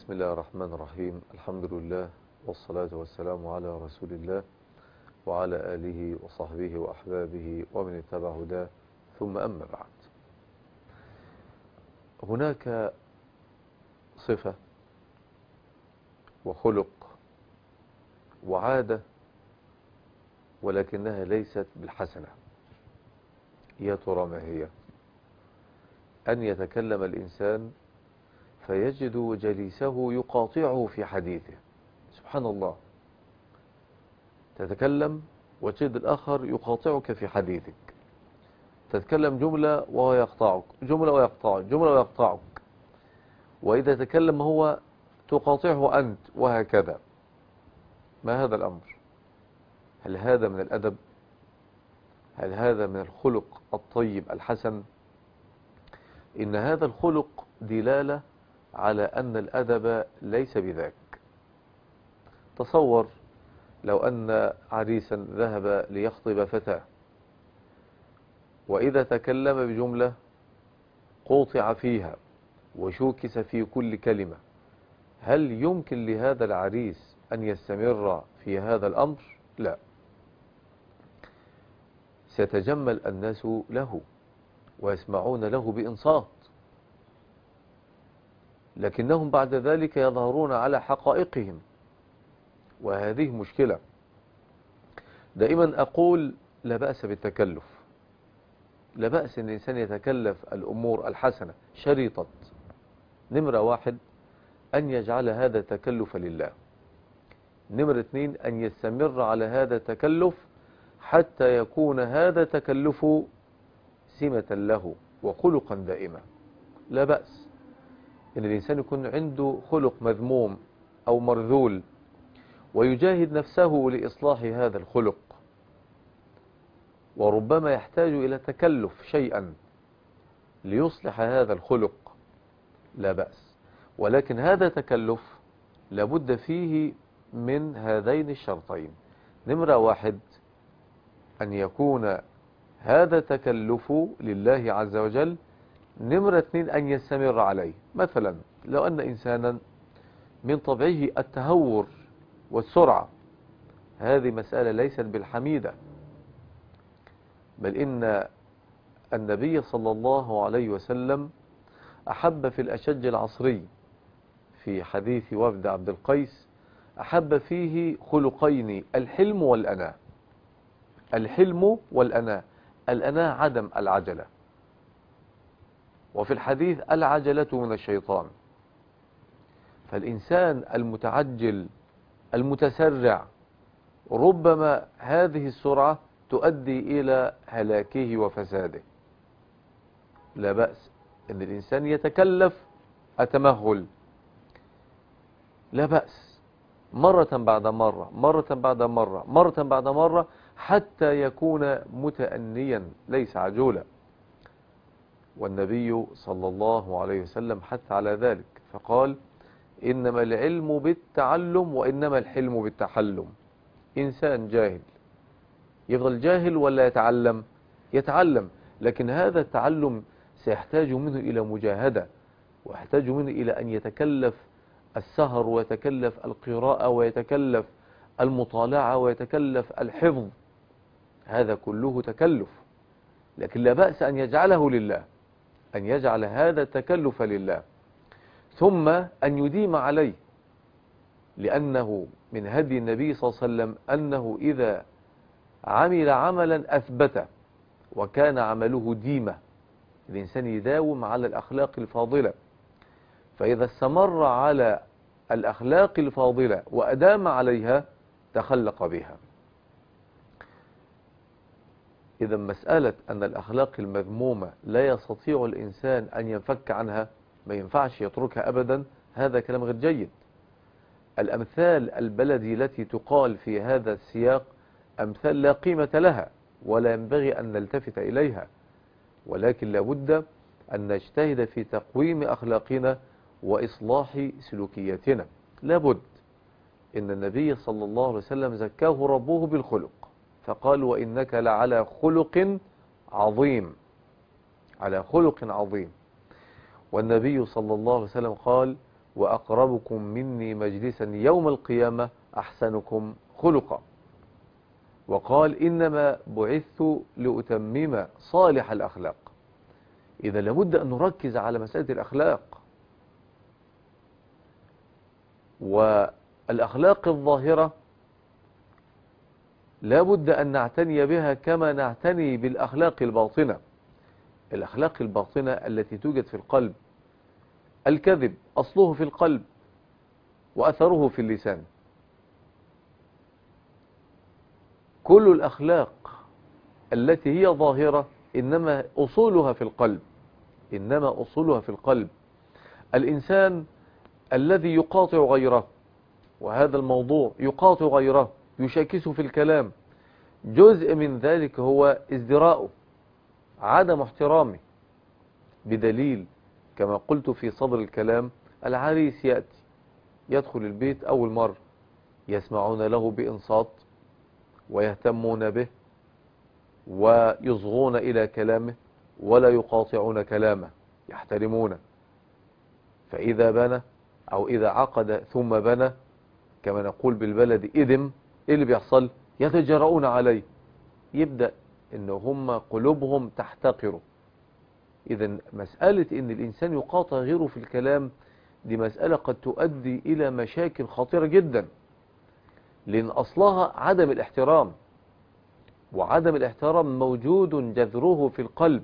بسم الله الرحمن الرحيم. الحمد لله والصلاة والسلام على رسول الله وعلى آله وصحبه وأحبابه ومن اتبع هداه، ثم أما بعد. هناك صفة وخلق وعادة ولكنها ليست بالحسنة. يا ترى ما هي؟ أن يتكلم الإنسان فيجد جليسه يقاطعه في حديثه. سبحان الله، تتكلم وتجد الآخر يقاطعك في حديثك، تتكلم جملة وهو يقطعك، جملة ويقطعك، جملة ويقطعك، وإذا تكلم هو تقاطعه أنت، وهكذا. ما هذا الأمر؟ هل هذا من الأدب؟ هل هذا من الخلق الطيب الحسن؟ إن هذا الخلق دلالة على أن الأدب ليس بذاك. تصور لو أن عريسا ذهب ليخطب فتاة، وإذا تكلم بجملة قوطع فيها وشوكس في كل كلمة، هل يمكن لهذا العريس أن يستمر في هذا الأمر؟ لا، سيتجمل الناس له ويسمعون له بإنصات، لكنهم بعد ذلك يظهرون على حقائقهم، وهذه مشكلة. دائما أقول لا بأس بالتكلف، لا بأس أن الإنسان يتكلف الأمور الحسنة شريطة. نمرة واحد، أن يجعل هذا التكلف لله. نمرة اثنين، أن يستمر على هذا التكلف حتى يكون هذا التكلف سمة له وخلقا دائما. لا بأس أن الإنسان يكون عنده خلق مذموم أو مرذول ويجاهد نفسه لإصلاح هذا الخلق، وربما يحتاج إلى تكلف شيئا ليصلح هذا الخلق، لا بأس. ولكن هذا تكلف لابد فيه من هذين الشرطين. نمرة واحد، أن يكون هذا تكلف لله عز وجل. نمرة اثنين، أن يستمر عليه. مثلا لو أن إنسانا من طبعه التهور والسرعة، هذه مسألة ليست بالحميدة، بل إن النبي صلى الله عليه وسلم أحب في الأشج العصري في حديث وفد عبد القيس، أحب فيه خلقين: الحلم والأناة. الحلم والأناة، الأناة عدم العجلة، وفي الحديث العجلة من الشيطان. فالإنسان المتعجل المتسرع ربما هذه السرعة تؤدي إلى هلاكه وفساده. لا بأس أن الإنسان يتكلف التمهل، لا بأس، مرة بعد مرة، مرة بعد مرة، مرة بعد مرة، حتى يكون متأنيا ليس عجولا. والنبي صلى الله عليه وسلم حث على ذلك، فقال: إنما العلم بالتعلم وإنما الحلم بالتحلم. إنسان جاهل يفضل جاهل ولا يتعلم؟ يتعلم، لكن هذا التعلم سيحتاج منه إلى مجاهدة، ويحتاج منه إلى أن يتكلف السهر، ويتكلف القراءة، ويتكلف المطالعة، ويتكلف الحفظ. هذا كله تكلف، لكن لا بأس أن يجعله لله، أن يجعل هذا التكلف لله، ثم أن يديم عليه، لأنه من هدي النبي صلى الله عليه وسلم أنه إذا عمل عملا أثبته وكان عمله ديمة. الإنسان يداوم على الأخلاق الفاضلة، فإذا استمر على الأخلاق الفاضلة وأدام عليها تخلق بها. إذا مسألة أن الأخلاق المذمومة لا يستطيع الإنسان أن ينفك عنها، ما ينفعش يتركها أبدا، هذا كلام غير جيد. الأمثال البلدي التي تقال في هذا السياق أمثال لا قيمة لها ولا ينبغي أن نلتفت إليها، ولكن لابد أن نجتهد في تقويم أخلاقنا وإصلاح سلوكياتنا. لابد. إن النبي صلى الله عليه وسلم زكاه ربه بالخلق، فقال: وإنك لعلى خلق عظيم، على خلق عظيم. والنبي صلى الله عليه وسلم قال: وأقربكم مني مجلسا يوم القيامة أحسنكم خلقا. وقال إنما بعثت لأتمم صالح الأخلاق. إذا لابد أن نركز على مسألة الأخلاق، والأخلاق الظاهرة لابد أن نعتني بها كما نعتني بالأخلاق الباطنة. الأخلاق الباطنة التي توجد في القلب، الكذب أصله في القلب وأثره في اللسان. كل الأخلاق التي هي ظاهرة إنما أصولها في القلب، إنما أصولها في القلب. الإنسان الذي يقاطع غيره، وهذا الموضوع يقاطع غيره، يشاكسه في الكلام، جزء من ذلك هو ازدراؤه، عدم احترامه. بدليل كما قلت في صدر الكلام، العريس يأتي يدخل البيت أول مرة، يسمعون له بإنصات ويهتمون به ويصغون إلى كلامه ولا يقاطعون كلامه، يحترمونه. فإذا بنى أو إذا عقد ثم بنى، كما نقول بالبلد إدم، إيه اللي بيحصل؟ يتجرؤون عليه، يبدأ إن هم قلوبهم تحتقره. إذا مسألة إن الإنسان يقاطع غيره في الكلام دي مسألة قد تؤدي إلى مشاكل خطيرة جدا، لأن أصلها عدم الاحترام، وعدم الاحترام موجود جذره في القلب،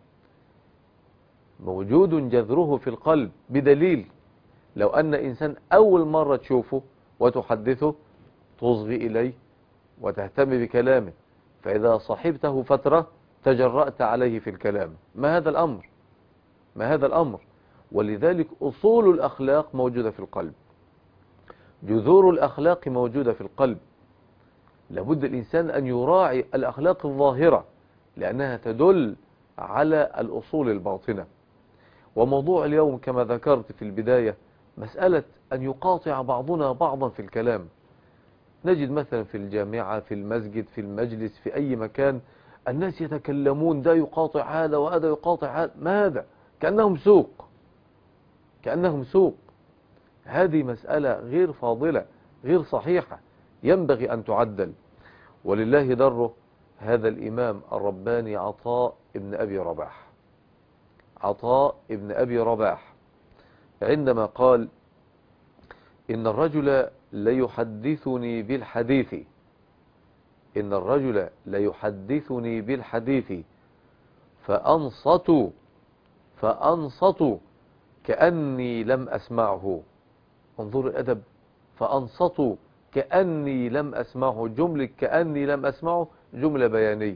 موجود جذره في القلب. بدليل لو أن إنسان أول مرة تشوفه وتحدثه تصغي إليه وتهتم بكلامه، فإذا صحبته فترة تجرأت عليه في الكلام. ما هذا الأمر؟ ما هذا الأمر؟ ولذلك أصول الأخلاق موجودة في القلب، جذور الأخلاق موجودة في القلب. لابد الإنسان أن يراعي الأخلاق الظاهرة لأنها تدل على الأصول الباطنة. وموضوع اليوم كما ذكرت في البداية مسألة أن يقاطع بعضنا بعضا في الكلام. نجد مثلا في الجامعة، في المسجد، في المجلس، في أي مكان، الناس يتكلمون، ده يقاطع هذا وهذا يقاطع هذا. ما هذا؟ كأنهم سوق، كأنهم سوق. هذه مسألة غير فاضلة، غير صحيحة، ينبغي أن تعدل. ولله دره هذا الإمام الرباني عطاء ابن أبي رباح، عطاء ابن أبي رباح، عندما قال إن الرجل ليحدثني بالحديث، إن الرجل ليحدثني بالحديث فأنصت كأني لم أسمعه. انظر الأدب، فأنصت كأني لم أسمعه. جملة كأني لم أسمعه جملة بيانية.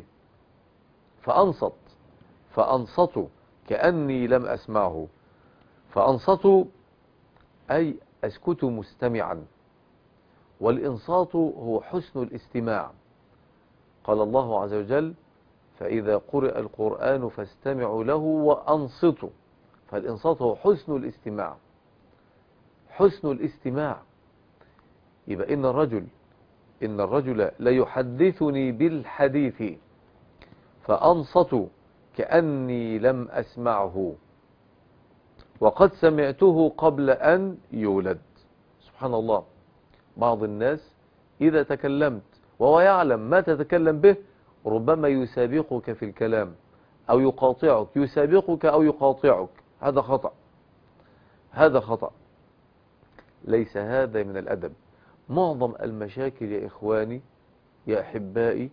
فأنصت كأني لم أسمعه. فأنصت أي أسكت مستمعا، والإنصات هو حسن الاستماع. قال الله عز وجل فإذا قرئ القرآن فاستمعوا له وأنصتوا. فالإنصات هو حسن الاستماع، حسن الاستماع. يبقى إن الرجل ليحدثني بالحديث فأنصت كأني لم أسمعه وقد سمعته قبل أن يولد. سبحان الله، بعض الناس إذا تكلمت وهو يعلم ما تتكلم به ربما يسابقك في الكلام أو يقاطعك، يسابقك أو يقاطعك. هذا خطأ، هذا خطأ، ليس هذا من الأدب. معظم المشاكل يا إخواني يا أحبائي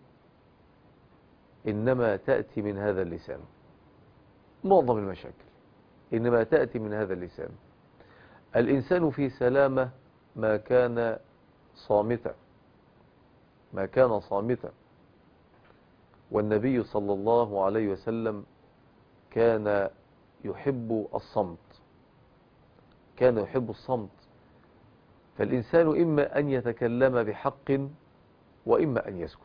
إنما تأتي من هذا اللسان. معظم المشاكل إنما تأتي من هذا اللسان. الإنسان في سلامة ما كان صامتا، ما كان صامتا. والنبي صلى الله عليه وسلم كان يحب الصمت، كان يحب الصمت. فالإنسان إما أن يتكلم بحق وإما أن يسكت.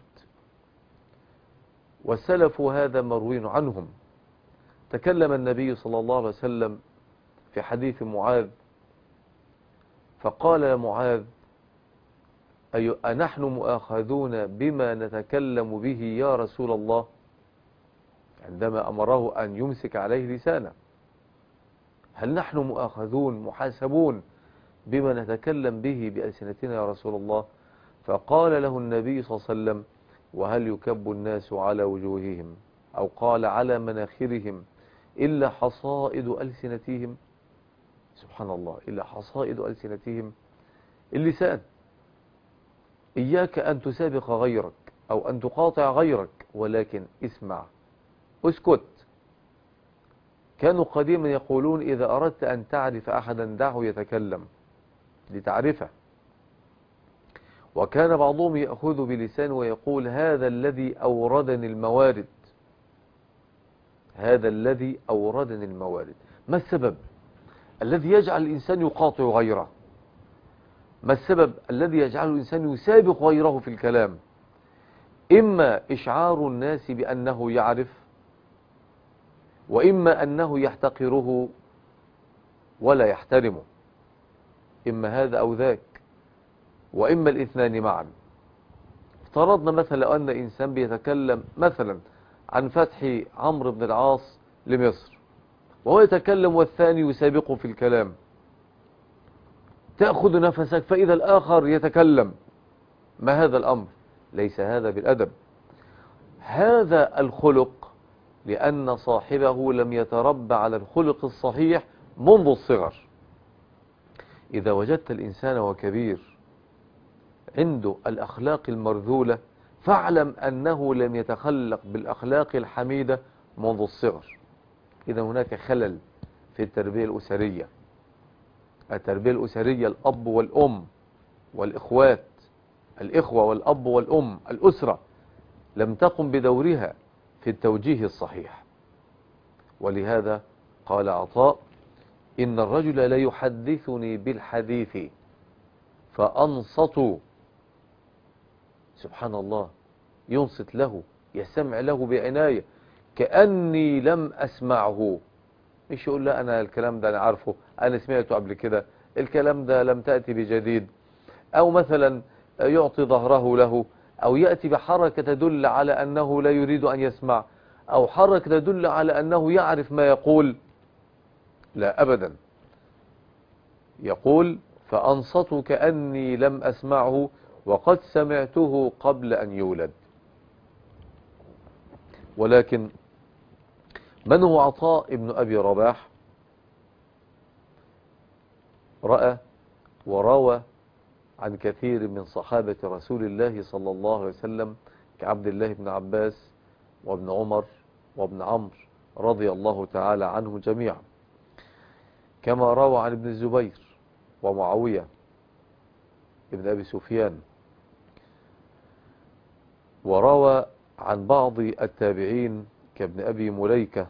والسلف هذا مروي عنهم. تكلم النبي صلى الله عليه وسلم في حديث معاذ فقال يا معاذ أنحن مؤاخذون بما نتكلم به يا رسول الله، عندما أمره أن يمسك عليه لسانه. هل نحن مؤاخذون محاسبون بما نتكلم به بألسنتنا يا رسول الله؟ فقال له النبي صلى الله عليه وسلم: وهل يكب الناس على وجوههم، أو قال على مناخرهم، إلا حصائد ألسنتهم؟ سبحان الله، إلا حصائد ألسنتهم. اللسان. إياك أن تسابق غيرك أو أن تقاطع غيرك، ولكن اسمع، اسكت. كانوا قديما يقولون: إذا أردت أن تعرف أحدا دعه يتكلم لتعرفه. وكان بعضهم يأخذ بلسانه ويقول: هذا الذي أوردني الموارد، هذا الذي أوردني الموارد. ما السبب الذي يجعل الإنسان يقاطع غيره؟ ما السبب الذي يجعل الإنسان يسابق غيره في الكلام؟ إما إشعار الناس بأنه يعرف، وإما أنه يحتقره ولا يحترمه، إما هذا أو ذاك، وإما الاثنان معا. افترضنا مثلا أن إنسان بيتكلم مثلا عن فتح عمرو بن العاص لمصر، وهو يتكلم والثاني يسابقه في الكلام، تأخذ نفسك فإذا الآخر يتكلم. ما هذا الأمر؟ ليس هذا بالأدب. هذا الخلق لأن صاحبه لم يتربى على الخلق الصحيح منذ الصغر. إذا وجدت الإنسان وكبير عنده الأخلاق المرذولة، فاعلم أنه لم يتخلق بالأخلاق الحميدة منذ الصغر. إذا هناك خلل في التربية الأسرية. التربية الأسرية، الأب والأم والإخوات، الإخوة والأب والأم، الأسرة لم تقم بدورها في التوجيه الصحيح. ولهذا قال عطاء: إن الرجل لا يحدثني بالحديث فأنصت. سبحان الله، ينصت له، يستمع له بعناية كأني لم أسمعه. مش يقول: لا أنا الكلام ده أنا عارفه، أنا سمعته قبل كده، الكلام ده لم تأتي بجديد. أو مثلا يعطي ظهره له، أو يأتي بحركة تدل على أنه لا يريد أن يسمع، أو حركة تدل على أنه يعرف ما يقول. لا أبدا. يقول: فأنصت كأني لم أسمعه وقد سمعته قبل أن يولد. ولكن من هو عطاء ابن أبي رباح؟ رأى وروى عن كثير من صحابة رسول الله صلى الله عليه وسلم، كعبد الله بن عباس وابن عمر وابن عمرو رضي الله تعالى عنهم جميعا، كما روى عن ابن الزبير ومعاوية ابن أبي سفيان، وروى عن بعض التابعين كابن أبي مليكة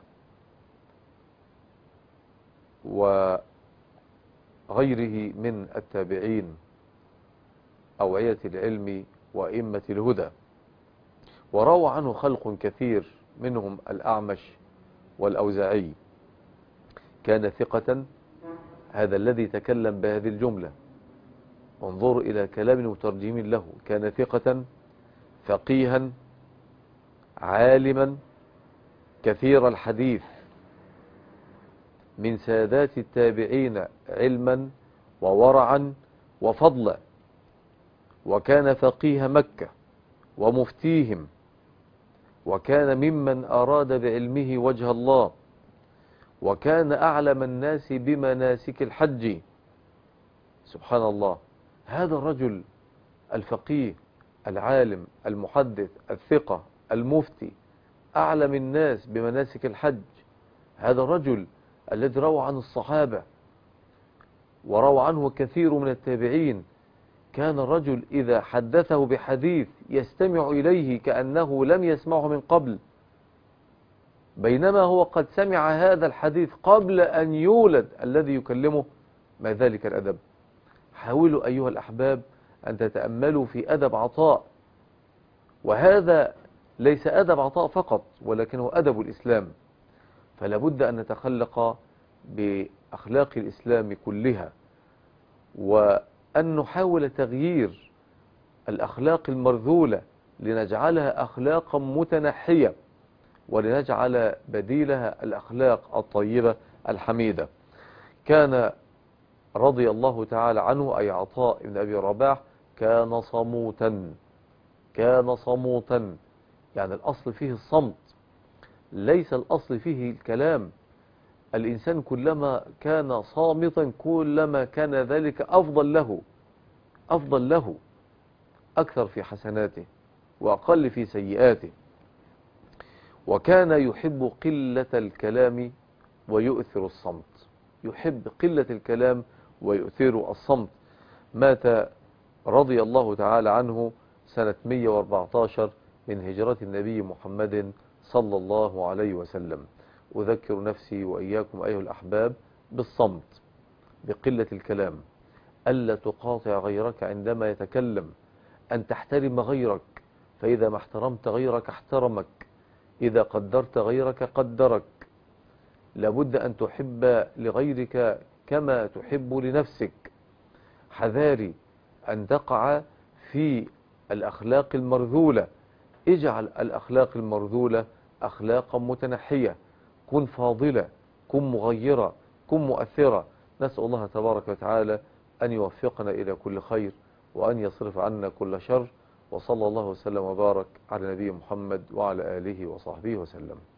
وغيره من التابعين أوعية العلم وأئمة الهدى. وروى عنه خلق كثير، منهم الأعمش والأوزاعي. كان ثقة، هذا الذي تكلم بهذه الجملة، انظروا إلى كلام المترجمين له، كان ثقة فقيها عالما كثير الحديث، من سادات التابعين علما وورعا وفضلا، وكان فقيه مكة ومفتيهم، وكان ممن أراد بعلمه وجه الله، وكان أعلم الناس بمناسك الحج. سبحان الله، هذا الرجل الفقيه العالم المحدث الثقة المفتي أعلم الناس بمناسك الحج، هذا الرجل الذي روى عن الصحابة وروى عنه كثير من التابعين، كان الرجل إذا حدثه بحديث يستمع إليه كأنه لم يسمعه من قبل، بينما هو قد سمع هذا الحديث قبل أن يولد الذي يكلمه. ما ذلك الأدب؟ حاولوا أيها الأحباب أن تتأملوا في أدب عطاء، وهذا ليس أدب عطاء فقط، ولكنه أدب الإسلام. فلا بد أن نتخلق بأخلاق الإسلام كلها، وأن نحاول تغيير الأخلاق المرذولة لنجعلها أخلاقا متنحية، ولنجعل بديلها الأخلاق الطيبة الحميدة. كان رضي الله تعالى عنه أي عطاء بن أبي رباح كان صموتا، كان صموتا، يعني الأصل فيه الصمت، ليس الأصل فيه الكلام. الإنسان كلما كان صامتا كلما كان ذلك أفضل له، أفضل له، أكثر في حسناته وأقل في سيئاته. وكان يحب قلة الكلام ويؤثر الصمت، يحب قلة الكلام ويؤثر الصمت. مات رضي الله تعالى عنه سنة 114 من هجرة النبي محمد صلى الله عليه وسلم. أذكر نفسي وإياكم أيها الأحباب بالصمت، بقلة الكلام، ألا تقاطع غيرك عندما يتكلم، أن تحترم غيرك، فإذا ما احترمت غيرك احترمك، إذا قدرت غيرك قدرك. لابد أن تحب لغيرك كما تحب لنفسك. حذاري أن تقع في الأخلاق المرذولة، اجعل الأخلاق المرذولة أخلاقا متنحية، كن فاضلة، كن مغيرة، كن مؤثرة. نسأل الله تبارك وتعالى أن يوفقنا إلى كل خير وأن يصرف عنا كل شر، وصلى الله وسلم وبارك على نبي محمد وعلى آله وصحبه وسلم.